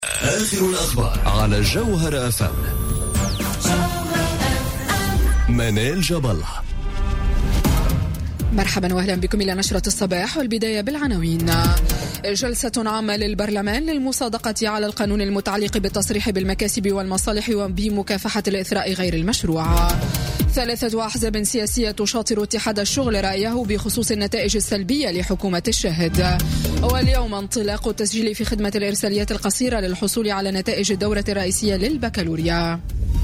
آخر الأخبار على جوهر FM. منال جبل. مرحبا واهلا بكم إلى نشرة الصباح، والبداية بالعناوين. جلسة عامة للبرلمان للمصادقة على القانون المتعلق بالتصريح بالمكاسب والمصالح وبمكافحة الإثراء غير المشروع. 3 أحزاب سياسية تشاطر اتحاد الشغل رأيه بخصوص النتائج السلبية لحكومة الشاهد. واليوم انطلاق التسجيل في خدمة الإرساليات القصيرة للحصول على نتائج الدورة الرئيسية للبكالوريا.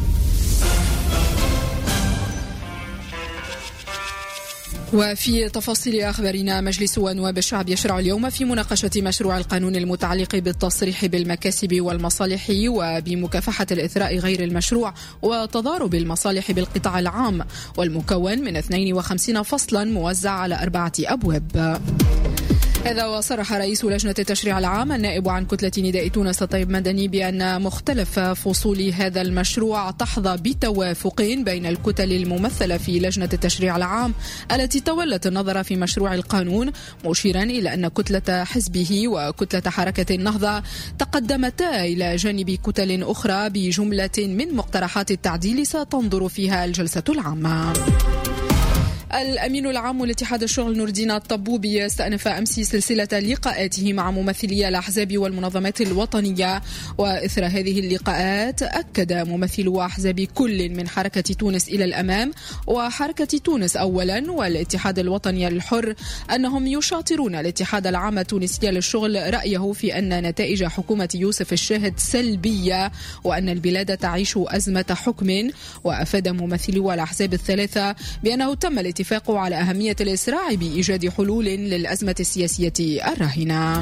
وفي تفاصيل أخبارنا، مجلس ونواب الشعب يشرع اليوم في مناقشة مشروع القانون المتعلق بالتصريح بالمكاسب والمصالح وبمكافحة الإثراء غير المشروع وتضارب المصالح بالقطاع العام، والمكون من 52 فصلا موزع على 4 أبواب. هذا وصرح رئيس لجنة التشريع العام النائب عن كتلة نداء تونس الطيب مدني بأن مختلف فصول هذا المشروع تحظى بتوافق بين الكتل الممثلة في لجنة التشريع العام التي تولت النظر في مشروع القانون، مشيرا إلى أن كتلة حزبه وكتلة حركة النهضة تقدمتا إلى جانب كتل أخرى بجملة من مقترحات التعديل ستنظر فيها الجلسة العامة. الأمين العام لاتحاد الشغل نور الدين الطبوبي استأنف أمس سلسلة لقاءاته مع ممثلي الأحزاب والمنظمات الوطنية، وإثر هذه اللقاءات أكد ممثلو أحزاب كل من حركة تونس إلى الأمام وحركة تونس أولا والاتحاد الوطني الحر أنهم يشاطرون الاتحاد العام التونسي للشغل رأيه في أن نتائج حكومة يوسف الشاهد سلبية وأن البلاد تعيش أزمة حكم. وأفاد ممثلو الأحزاب الثلاثة بأنه تم الاتفاق على أهمية الإسراع بإيجاد حلول للأزمة السياسية الراهنة.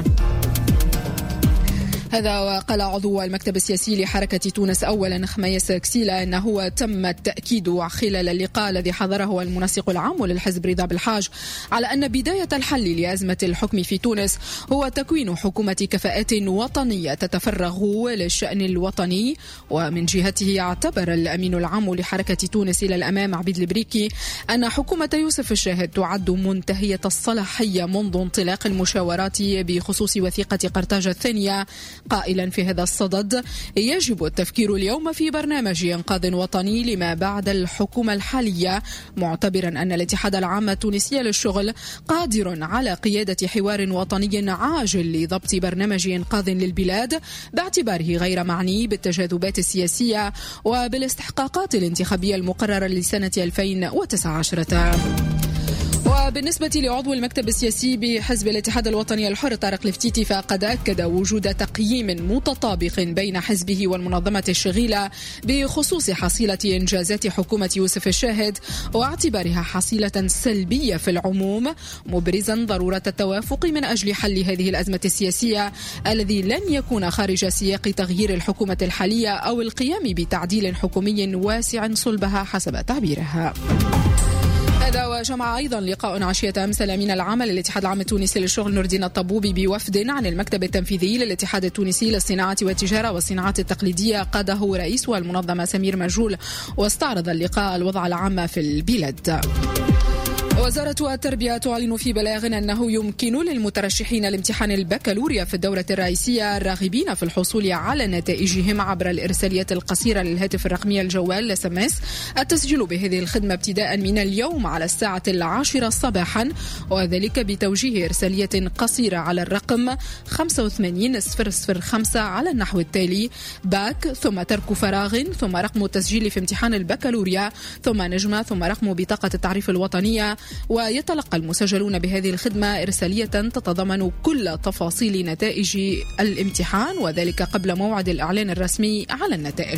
هذا وقال عضو المكتب السياسي لحركة تونس أولا خميس كسيلة أنه تم التأكيد خلال اللقاء الذي حضره المنسق العام للحزب رضا بالحاج على أن بداية الحل لأزمة الحكم في تونس هو تكوين حكومة كفاءات وطنية تتفرغ للشأن الوطني. ومن جهته اعتبر الأمين العام لحركة تونس إلى الأمام عبيد البريكي أن حكومة يوسف الشاهد تعد منتهية الصلاحية منذ انطلاق المشاورات بخصوص وثيقة قرطاج الثانية، قائلا في هذا الصدد يجب التفكير اليوم في برنامج إنقاذ وطني لما بعد الحكومة الحالية، معتبرا أن الاتحاد العام التونسي للشغل قادر على قيادة حوار وطني عاجل لضبط برنامج إنقاذ للبلاد باعتباره غير معني بالتجاذبات السياسية وبالاستحقاقات الانتخابية المقررة لسنة 2019. وبالنسبة لعضو المكتب السياسي بحزب الاتحاد الوطني الحر طارق لفتيتي، فقد أكد وجود تقييم متطابق بين حزبه والمنظمة الشغيلة بخصوص حصيلة إنجازات حكومة يوسف الشاهد واعتبارها حصيلة سلبية في العموم، مبرزا ضرورة التوافق من أجل حل هذه الأزمة السياسية الذي لن يكون خارج سياق تغيير الحكومة الحالية أو القيام بتعديل حكومي واسع صلبها حسب تعبيرها. هذا وجمع أيضا لقاء عشية أمس الأمين العام للاتحاد العام التونسي للشغل نور الدين الطبوبي بوفد عن المكتب التنفيذي للاتحاد التونسي للصناعة والتجارة والصناعات التقليدية قاده رئيس المنظمة سمير مجهول، واستعرض اللقاء الوضع العام في البلاد. وزارة التربية تعلن في بلاغ أنه يمكن للمترشحين لامتحان البكالوريا في الدورة الرئيسية الراغبين في الحصول على نتائجهم عبر الإرساليات القصيرة للهاتف الرقمي الجوال SMS التسجيل بهذه الخدمة ابتداء من اليوم على الساعة 10 صباحا، وذلك بتوجيه إرسالية قصيرة على الرقم 85005 على النحو التالي: باك ثم ترك فراغ ثم رقم التسجيل في امتحان البكالوريا ثم نجمة ثم رقم بطاقة التعريف الوطنية. ويتلقى المسجلون بهذه الخدمة إرسالية تتضمن كل تفاصيل نتائج الامتحان، وذلك قبل موعد الإعلان الرسمي على النتائج.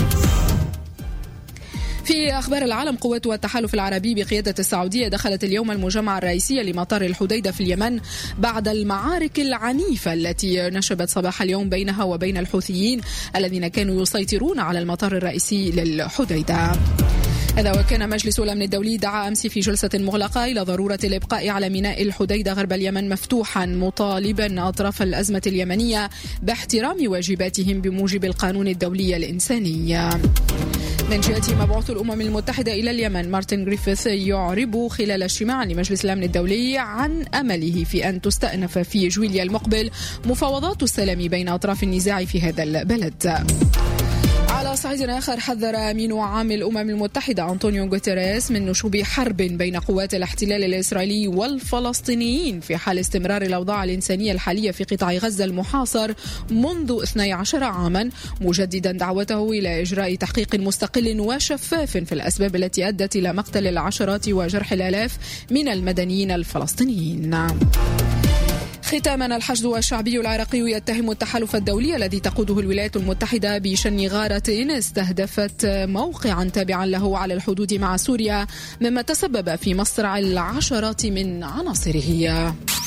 في أخبار العالم، قوات التحالف العربي بقيادة السعودية دخلت اليوم المجمع الرئيسي لمطار الحديدة في اليمن بعد المعارك العنيفة التي نشبت صباح اليوم بينها وبين الحوثيين الذين كانوا يسيطرون على المطار الرئيسي للحديدة. هذا وكان مجلس الأمن الدولي دعا أمس في جلسة مغلقة إلى ضرورة الإبقاء على ميناء الحديدة غرب اليمن مفتوحا، مطالبا أطراف الأزمة اليمنية باحترام واجباتهم بموجب القانون الدولي الإنساني. من جهة مبعوث الأمم المتحدة إلى اليمن مارتن غريفيث يعرب خلال اجتماع لمجلس الأمن الدولي عن أمله في أن تستأنف في جويليا المقبل مفاوضات السلام بين أطراف النزاع في هذا البلد. على صعيد آخر، حذر أمين عام الأمم المتحدة أنطونيو غوتيريس من نشوب حرب بين قوات الاحتلال الإسرائيلي والفلسطينيين في حال استمرار الأوضاع الإنسانية الحالية في قطاع غزة المحاصر منذ 12 عاما، مجددا دعوته إلى إجراء تحقيق مستقل وشفاف في الأسباب التي أدت إلى مقتل العشرات وجرح الآلاف من المدنيين الفلسطينيين. ختاما، الحشد الشعبي العراقي يتهم التحالف الدولي الذي تقوده الولايات المتحدة بشن غارة استهدفت موقعا تابعا له على الحدود مع سوريا، مما تسبب في مصرع العشرات من عناصره.